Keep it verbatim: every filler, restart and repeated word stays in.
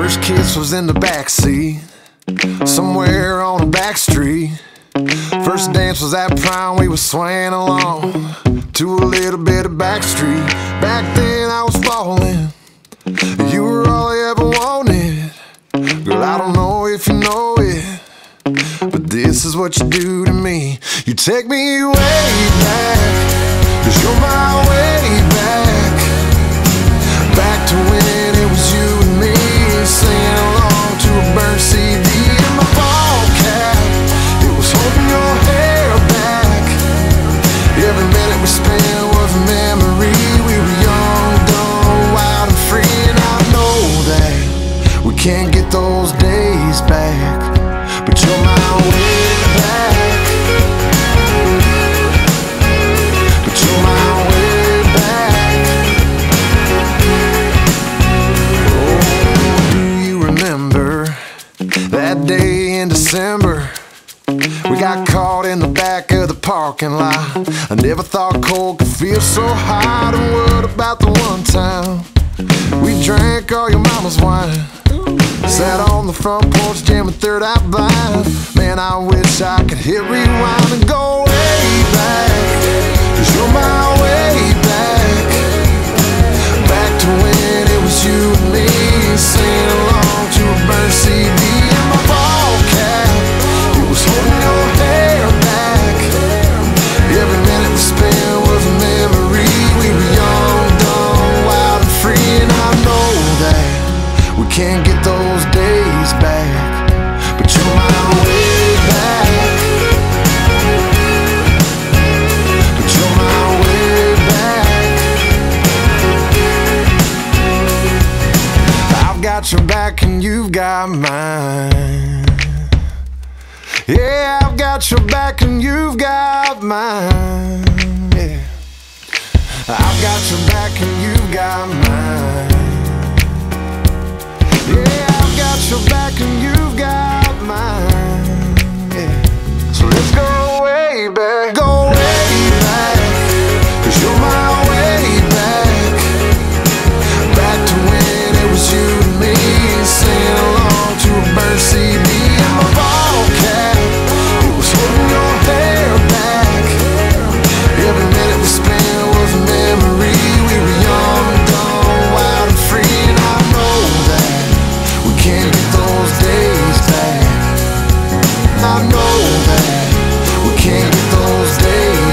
First kiss was in the backseat, somewhere on a back street. First dance was at prom, we were swaying along to a little bit of Backstreet. Back then I was falling, you were all I ever wanted. Girl, I don't know if you know it, but this is what you do to me. You take me way back, 'cause you're my way back. Back to when it was you and me, singing along to a burnt C D. In my ball cap, it was holding your hair back. Every minute we spent was a memory. We were young, dumb, wild and free. And I know that we can't get those days back, but you're my way back. But you're my way back. Oh, do you remember that day in December? We got caught in the back of the parking lot. I never thought cold could feel so hot. And what about the one time we drank all your mama's wine? Sat on the front porch jamming Third Eye Blind. Man, I wish I could hit rewind and go way back, 'cause you're my way back. Back to when it was you and me, singing along to a burnt C D. In my ball cap, it was holding your hair back. Every minute we spent was a memory. We were young, dumb, wild and free. And I know that we can't get those days back, but you're my way back. But you're my way back. I've got your back and you've got mine. Yeah, I've got your back and you've got mine. Yeah, I've got your back and you've got mine. Yeah, I've got your back and you've got mine. Yeah, so let's go way back, go way back, 'cause you're my way back. Back to when it was you and me, singing along to a burnt C D. In my ball cap, it was holding your hair back. Every minute we spent was a memory. We were young, dumb, wild and free. And I know that we can't get those days back. I know that we can't get those days